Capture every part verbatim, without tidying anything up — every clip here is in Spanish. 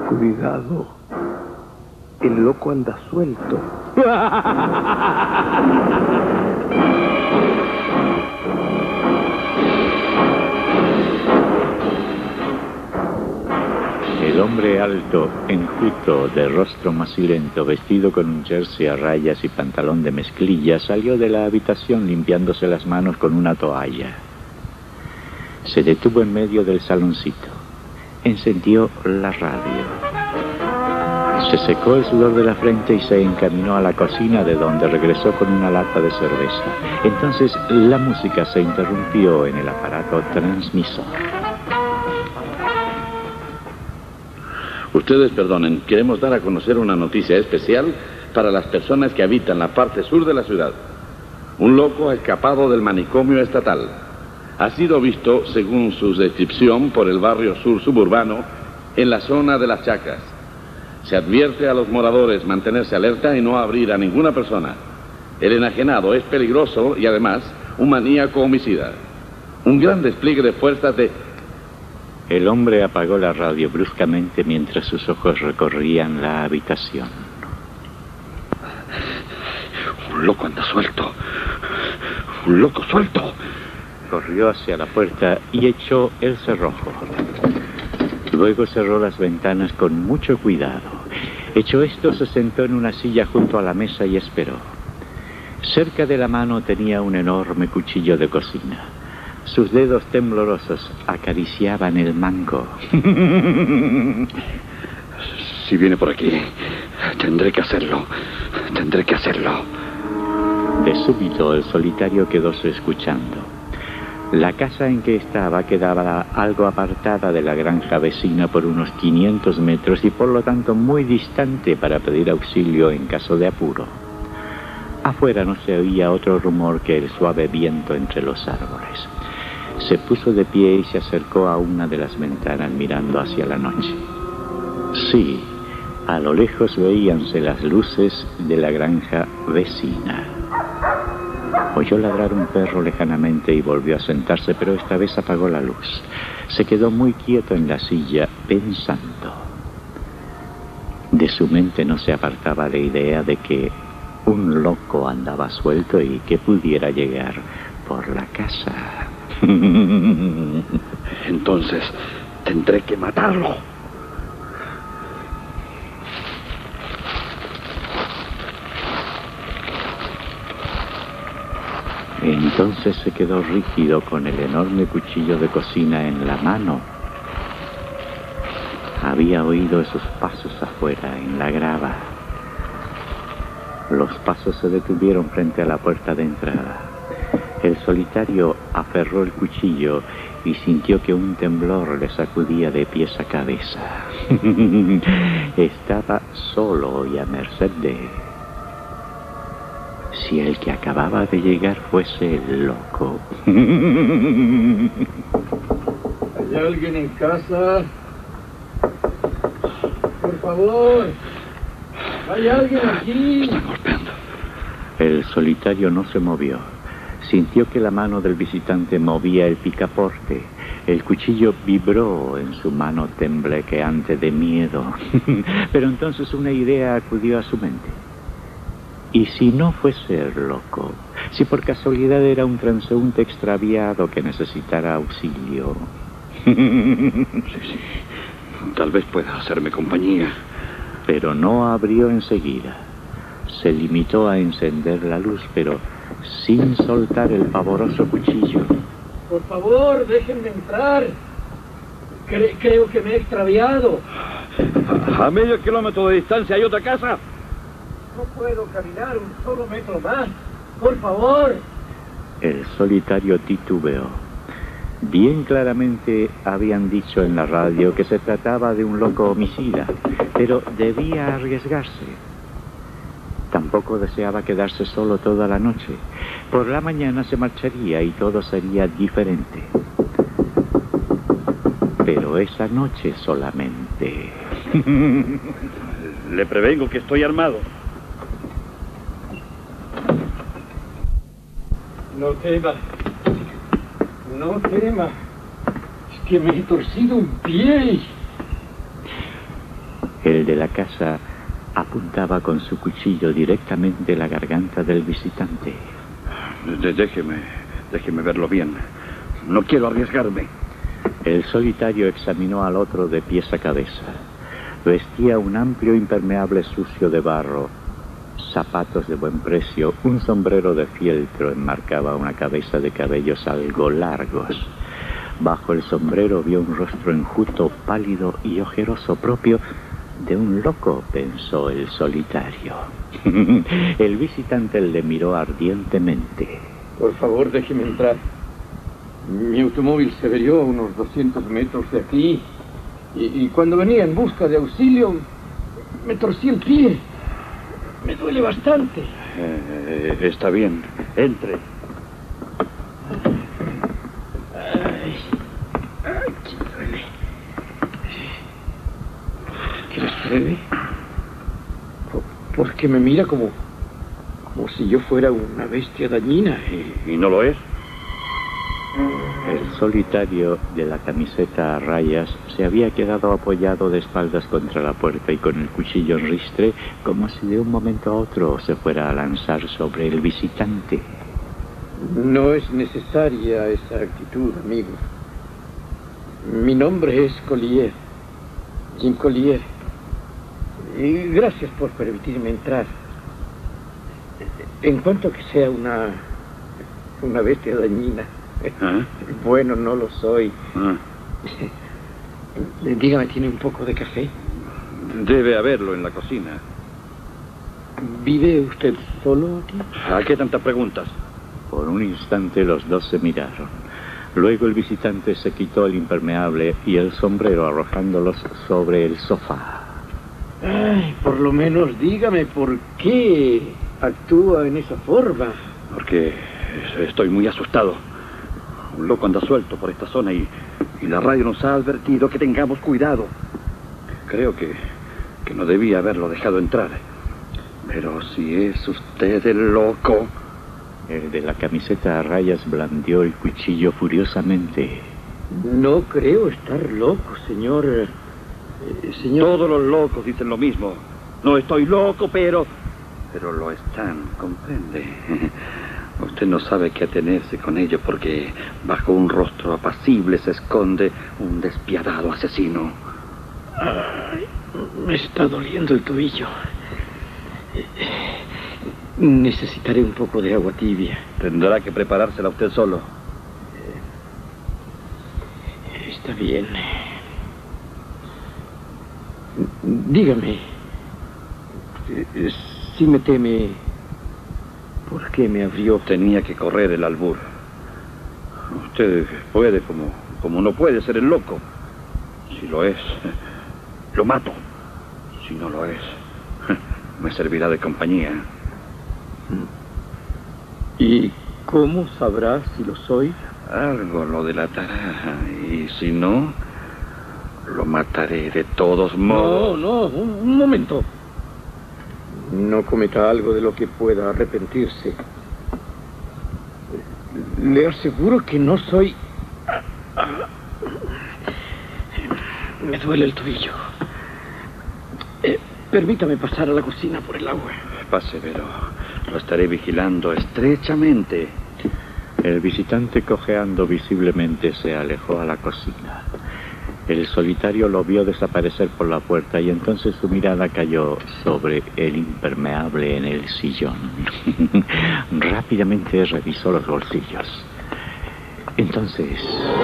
Cuidado. El loco anda suelto. El hombre alto, enjuto, de rostro macilento, vestido con un jersey a rayas y pantalón de mezclilla, salió de la habitación limpiándose las manos con una toalla. Se detuvo en medio del saloncito. Encendió la radio. Se secó el sudor de la frente y se encaminó a la cocina, de donde regresó con una lata de cerveza. Entonces la música se interrumpió en el aparato transmisor. Ustedes perdonen, queremos dar a conocer una noticia especial para las personas que habitan la parte sur de la ciudad. Un loco ha escapado del manicomio estatal. Ha sido visto, según su descripción, por el barrio sur suburbano, en la zona de las Chacras. Se advierte a los moradores mantenerse alerta y no abrir a ninguna persona. El enajenado es peligroso y además un maníaco homicida. Un gran despliegue de fuerzas de... El hombre apagó la radio bruscamente mientras sus ojos recorrían la habitación. Un loco anda suelto. Un loco suelto. Corrió hacia la puerta y echó el cerrojo. Luego cerró las ventanas con mucho cuidado. Hecho esto, se sentó en una silla junto a la mesa y esperó. Cerca de la mano tenía un enorme cuchillo de cocina. Sus dedos temblorosos acariciaban el mango. Si viene por aquí, tendré que hacerlo. Tendré que hacerlo. De súbito, el solitario quedóse escuchando. La casa en que estaba quedaba algo apartada de la granja vecina por unos quinientos metros y por lo tanto muy distante para pedir auxilio en caso de apuro. Afuera no se oía otro rumor que el suave viento entre los árboles. Se puso de pie y se acercó a una de las ventanas mirando hacia la noche. Sí, a lo lejos veíanse las luces de la granja vecina. Oyó ladrar un perro lejanamente y volvió a sentarse, pero esta vez apagó la luz. Se quedó muy quieto en la silla, pensando. De su mente no se apartaba la idea de que un loco andaba suelto y que pudiera llegar por la casa. Entonces, tendré que matarlo. Entonces se quedó rígido con el enorme cuchillo de cocina en la mano. Había oído esos pasos afuera, en la grava. Los pasos se detuvieron frente a la puerta de entrada. El solitario aferró el cuchillo y sintió que un temblor le sacudía de pies a cabeza. Estaba solo y a merced de... Si el que acababa de llegar fuese el loco. ¿Hay alguien en casa? Por favor. ¿Hay alguien aquí? Están golpeando. El solitario no se movió. Sintió que la mano del visitante movía el picaporte. El cuchillo vibró en su mano temblequeante de miedo. Pero entonces una idea acudió a su mente. ¿Y si no fuese el loco? Si por casualidad era un transeúnte extraviado que necesitara auxilio. Sí, sí. Tal vez pueda hacerme compañía. Pero no abrió enseguida. Se limitó a encender la luz, pero sin soltar el pavoroso cuchillo. Por favor, déjenme entrar. Cre- creo que me he extraviado. A, a medio kilómetro de distancia hay otra casa. No puedo caminar un solo metro más. Por favor. El solitario titubeó. Bien claramente habían dicho en la radio que se trataba de un loco homicida, pero debía arriesgarse. Tampoco deseaba quedarse solo toda la noche. Por la mañana se marcharía y todo sería diferente. Pero esa noche solamente. Le prevengo que estoy armado. No tema. No tema. Es que me he torcido un pie. El de la casa apuntaba con su cuchillo directamente a la garganta del visitante. De- déjeme, déjeme verlo bien. No quiero arriesgarme. El solitario examinó al otro de pies a cabeza. Vestía un amplio impermeable sucio de barro, zapatos de buen precio, un sombrero de fieltro enmarcaba una cabeza de cabellos algo largos. Bajo el sombrero vio un rostro enjuto, pálido y ojeroso, propio de un loco, pensó el solitario. El visitante le miró ardientemente. Por favor, déjeme entrar. Mi automóvil se averió a unos doscientos metros de aquí. Y, y cuando venía en busca de auxilio, me torcí el pie. Me duele bastante. Eh, está bien. Entre. Ay, ay, qué duele. ¿Quieres pruebe? Porque me mira como, como si yo fuera una bestia dañina. ¿Y, y no lo es? El solitario de la camiseta a rayas se había quedado apoyado de espaldas contra la puerta y con el cuchillo en ristre, como si de un momento a otro se fuera a lanzar sobre el visitante. No es necesaria esa actitud, amigo. Mi nombre es Collier, Jim Collier. Y gracias por permitirme entrar. En cuanto a que sea una, una bestia dañina, ¿Ah? bueno, no lo soy. Ah. Dígame, ¿tiene un poco de café? Debe haberlo en la cocina. ¿Vive usted solo aquí? ¿A qué tantas preguntas? Por un instante los dos se miraron. Luego el visitante se quitó el impermeable y el sombrero arrojándolos sobre el sofá. Ay, por lo menos dígame por qué actúa en esa forma. Porque estoy muy asustado. Un loco anda suelto por esta zona y, y la radio nos ha advertido que tengamos cuidado. Creo que, que no debía haberlo dejado entrar. Pero si es usted el loco... El de la camiseta a rayas blandió el cuchillo furiosamente. No creo estar loco, señor... eh, señor... Todos los locos dicen lo mismo. No estoy loco, pero... Pero lo están, comprende. Usted no sabe qué atenerse con ello porque bajo un rostro apacible se esconde un despiadado asesino. Ay, me está doliendo el tobillo. Necesitaré un poco de agua tibia. Tendrá que preparársela usted solo. Está bien. Dígame, si me teme, ¿por qué me abrió? Tenía que correr el albur. Usted puede como, como no puede ser el loco. Si lo es, lo mato. Si no lo es, me servirá de compañía. ¿Y cómo sabrá si lo soy? Algo lo delatará. Y si no, lo mataré de todos modos. No, no, un, un momento. No cometa algo de lo que pueda arrepentirse. Le aseguro que no soy... Me duele el tobillo. Eh, permítame pasar a la cocina por el agua. Pase, pero lo estaré vigilando estrechamente. El visitante, cojeando visiblemente, se alejó a la cocina. El solitario lo vio desaparecer por la puerta y entonces su mirada cayó sobre el impermeable en el sillón. Rápidamente revisó los bolsillos. Entonces,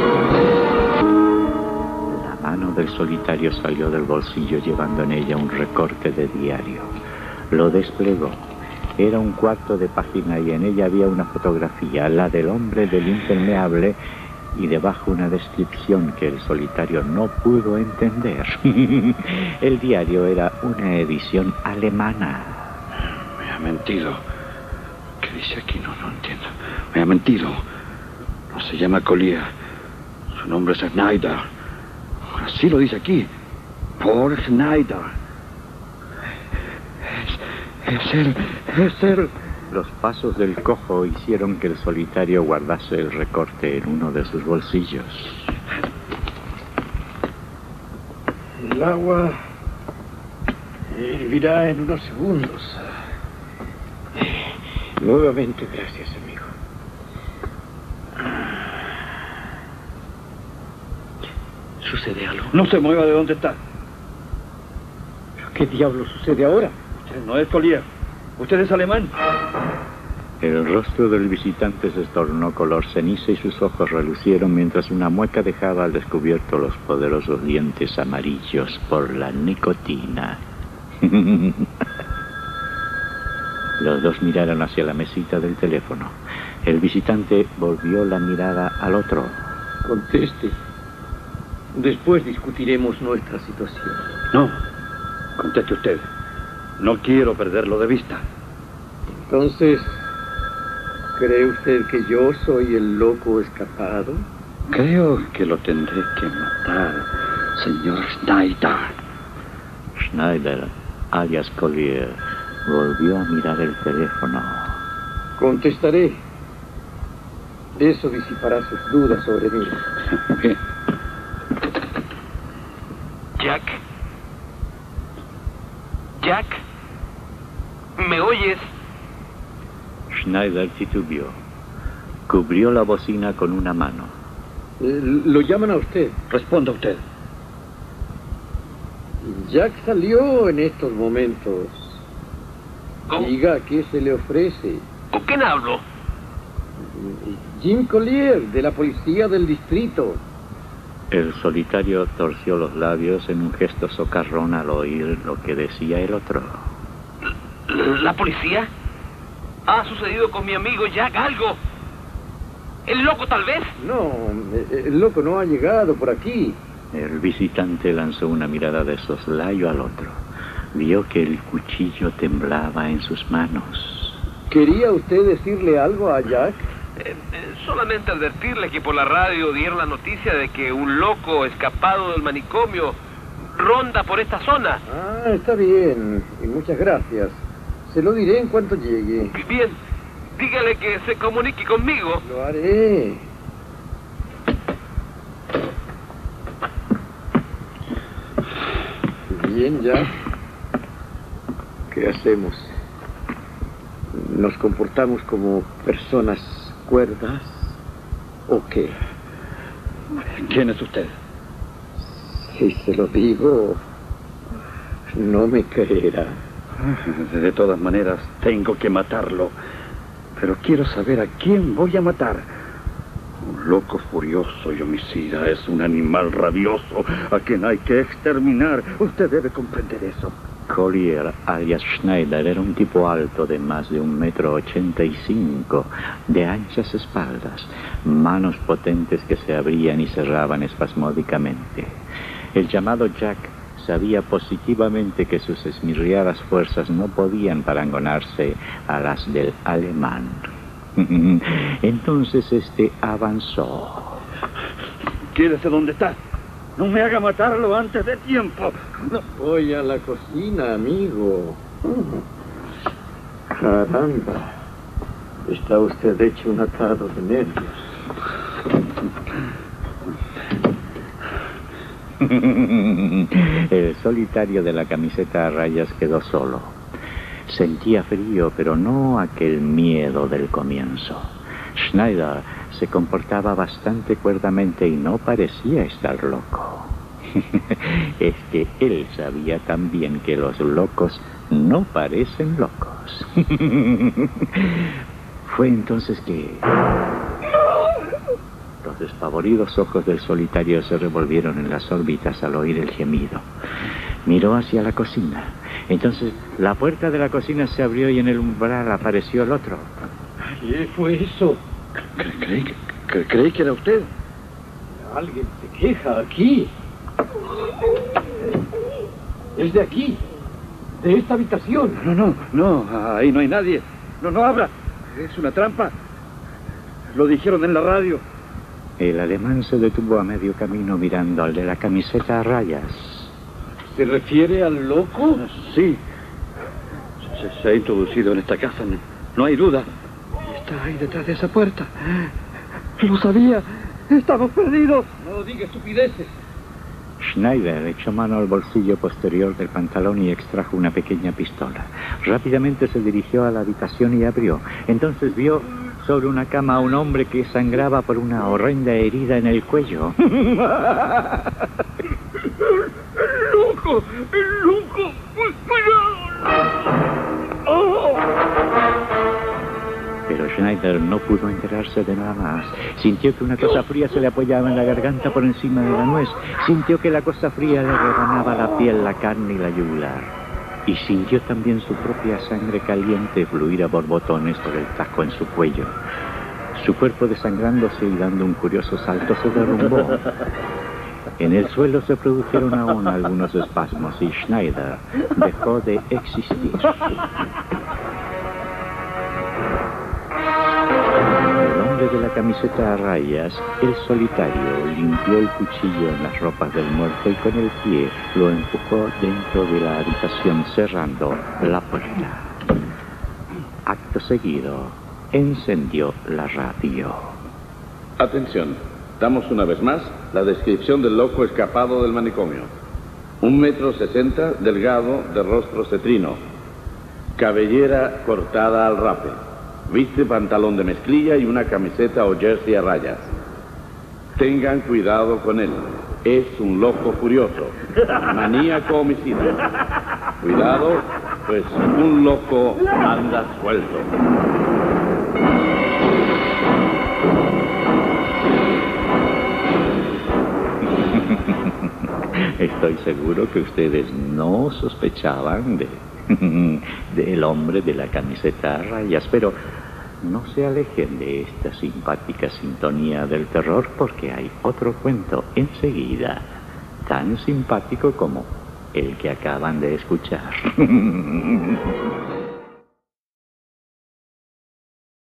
la mano del solitario salió del bolsillo llevando en ella un recorte de diario. Lo desplegó. Era un cuarto de página y en ella había una fotografía, la del hombre del impermeable, y debajo una descripción que el solitario no pudo entender. El diario era una edición alemana. Me ha mentido. ¿Qué dice aquí? No, no entiendo. Me ha mentido. No se llama Collier. Su nombre es Schneider. Así lo dice aquí. Paul Schneider. Es, es él. Es él. Los pasos del cojo hicieron que el solitario guardase el recorte en uno de sus bolsillos. El agua Y vivirá en unos segundos. Nuevamente, gracias, amigo. ¿Sucede algo? No se mueva de donde está. ¿Pero qué diablo sucede ahora? Usted no es Collier. Usted es alemán. El rostro del visitante se tornó color ceniza y sus ojos relucieron mientras una mueca dejaba al descubierto los poderosos dientes amarillos por la nicotina. Los dos miraron hacia la mesita del teléfono. El visitante volvió la mirada al otro. Conteste. Después discutiremos nuestra situación. No, conteste usted. No quiero perderlo de vista. Entonces, ¿cree usted que yo soy el loco escapado? Creo que lo tendré que matar, señor Schneider. Schneider, alias Collier, volvió a mirar el teléfono. Contestaré. Eso disipará sus dudas sobre mí. Bien. Jack. Jack. ¿Me oyes? Schneider titubeó. Cubrió la bocina con una mano. Eh, lo llaman a usted. Responda usted. Jack salió en estos momentos. ¿Con, Diga, ¿qué se le ofrece? ¿Con quién hablo? Jim Collier, de la policía del distrito. El solitario torció los labios en un gesto socarrón al oír lo que decía el otro. ¿La policía? ¿Ha sucedido con mi amigo Jack algo? ¿El loco tal vez? No, el loco no ha llegado por aquí. El visitante lanzó una mirada de soslayo al otro. Vio que el cuchillo temblaba en sus manos. ¿Quería usted decirle algo a Jack? Eh, eh, solamente advertirle que por la radio dieron la noticia de que un loco escapado del manicomio ronda por esta zona. Ah, está bien. Y muchas gracias. Se lo diré en cuanto llegue. Bien, dígale que se comunique conmigo. Lo haré. Bien, Jack. ¿Qué hacemos? ¿Nos comportamos como personas cuerdas o qué? ¿Quién es usted? Si se lo digo, no me creerá. De todas maneras, tengo que matarlo. Pero quiero saber a quién voy a matar. Un loco furioso y homicida es un animal rabioso a quien hay que exterminar. Usted debe comprender eso. Collier, alias Schneider, era un tipo alto de más de un metro ochenta y cinco, de anchas espaldas, manos potentes que se abrían y cerraban espasmódicamente. El llamado Jack sabía positivamente que sus esmirriadas fuerzas no podían parangonarse a las del alemán. Entonces este avanzó. Quédese donde está. No me haga matarlo antes de tiempo. No. Voy a la cocina, amigo. Caramba. Está usted hecho un atado de nervios. El solitario de la camiseta a rayas quedó solo. Sentía frío, pero no aquel miedo del comienzo. Schneider se comportaba bastante cuerdamente y no parecía estar loco. Es que él sabía también que los locos no parecen locos. Fue entonces que los despavoridos ojos del solitario se revolvieron en las órbitas al oír el gemido. Miró hacia la cocina. Entonces la puerta de la cocina se abrió y en el umbral apareció el otro. ¿Qué fue eso? Creí que, cre creí que era usted. Alguien se queja aquí. Es de aquí, de esta habitación. No, no, no, ahí no hay nadie. No, no abra. Es una trampa. Lo dijeron en la radio. El alemán se detuvo a medio camino mirando al de la camiseta a rayas. ¿Se refiere al loco? Sí. Se, se ha introducido en esta casa, no, no hay duda. Está ahí detrás de esa puerta. Lo sabía. Estamos perdidos. No diga estupideces. Schneider echó mano al bolsillo posterior del pantalón y extrajo una pequeña pistola. Rápidamente se dirigió a la habitación y abrió. Entonces vio sobre una cama a un hombre que sangraba por una horrenda herida en el cuello. ¡El loco! ¡El loco! ¡Cuidado! ¡Oh! Pero Schneider no pudo enterarse de nada más. Sintió que una cosa fría se le apoyaba en la garganta por encima de la nuez. Sintió que la cosa fría le rebanaba la piel, la carne y la yugular. Y sintió también su propia sangre caliente fluir a borbotones por el tajo en su cuello. Su cuerpo desangrándose y dando un curioso salto se derrumbó. En el suelo se produjeron aún algunos espasmos y Schneider dejó de existir. De la camiseta a rayas, el solitario limpió el cuchillo en las ropas del muerto y con el pie lo empujó dentro de la habitación cerrando la puerta. Acto seguido, encendió la radio. Atención, damos una vez más la descripción del loco escapado del manicomio. Un metro sesenta, delgado, de rostro cetrino, cabellera cortada al rape. Viste pantalón de mezclilla y una camiseta o jersey a rayas. Tengan cuidado con él. Es un loco furioso. Maníaco homicida. Cuidado, pues un loco anda suelto. Estoy seguro que ustedes no sospechaban de... del hombre de la camiseta a rayas, pero no se alejen de esta simpática sintonía del terror porque hay otro cuento enseguida, tan simpático como el que acaban de escuchar.